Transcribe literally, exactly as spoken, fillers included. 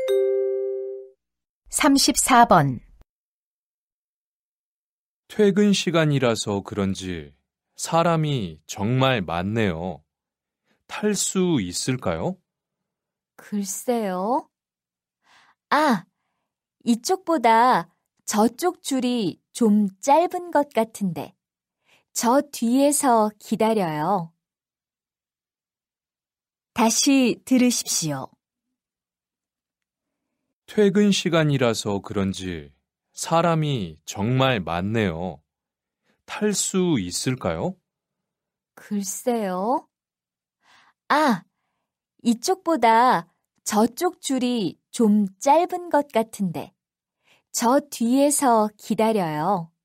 삼십사 번. 퇴근 시간이라서 그런지 사람이 정말 많네요. 탈 수 있을까요? 글쎄요. 아, 이쪽보다 저쪽 줄이 좀 짧은 것 같은데. 저 뒤에서 기다려요. 다시 들으십시오. 퇴근 시간이라서 그런지 사람이 정말 많네요. 탈 수 있을까요? 글쎄요. 아, 이쪽보다 저쪽 줄이 좀 짧은 것 같은데. 저 뒤에서 기다려요.